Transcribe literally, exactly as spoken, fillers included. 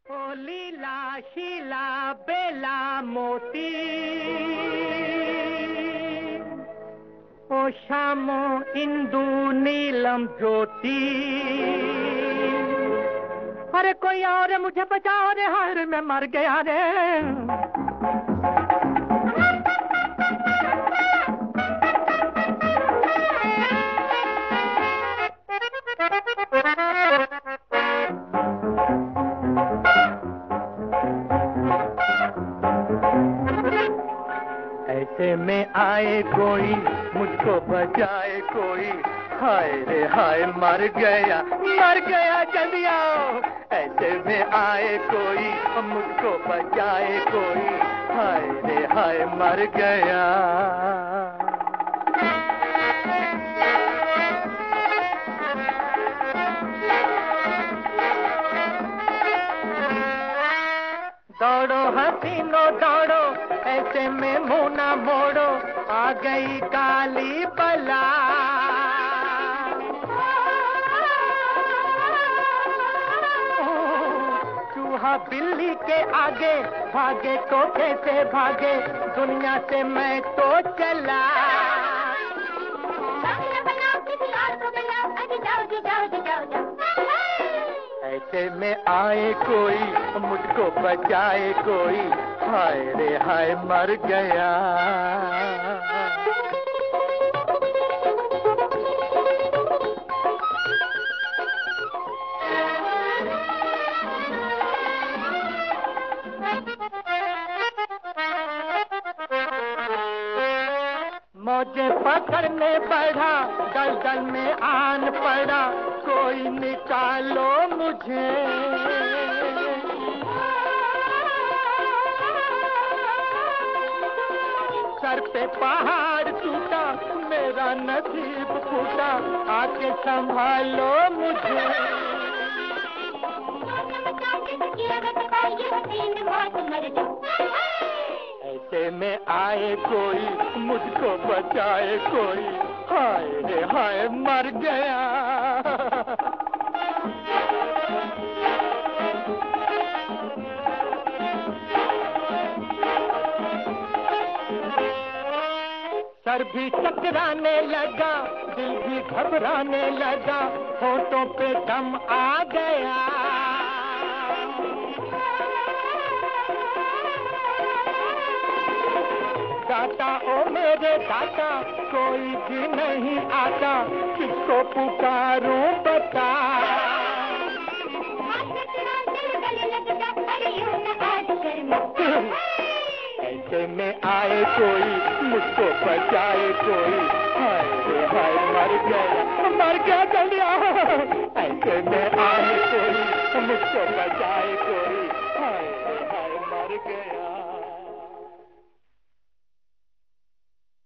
ओ लीला शीला बेला मोती, ओ शामो इंदु नीलम ज्योति। अरे कोई और मुझे बचाओ रे, हाय मैं मर गया रे। ऐसे में आए कोई मुझको बचाए कोई, हाय रे हाय मर गया मर गया जल्दी आओ। ऐसे में आए कोई मुझको बचाए कोई, हाय रे हाय मर गया। दौड़ो हसीनो दौड़ो, ऐसे में मुंह ना मोड़ो, आ गई काली बला। चूहा बिल्ली के आगे भागे तो कैसे भागे, दुनिया से मैं तो चला। ऐसे में आए कोई मुझको बचाए कोई, हाय रे हाय मर गया। मौजे पकड़ने बढ़ा, दलदल में आन पड़ा, कोई निकालो मुझे। सर पे पहाड़ टूटा, मेरा नसीब फूटा, आके संभालो मुझे। ऐसे में आए कोई मुझको बचाए कोई, हाय रे हाय मर गया। सर भी चकराने लगा, दिल भी घबराने लगा, होठों पे दम आ गया। दाता ओ मेरे दाता, कोई भी नहीं आता, किसको पुकारूं बता। ऐसे में आए कोई मुझको बचाए कोई, हाय रे हाय मर गया मर गया जल्दी आओ। ऐसे में आए कोई मुझको बचाए कोई, हाय रे हाय मर गया।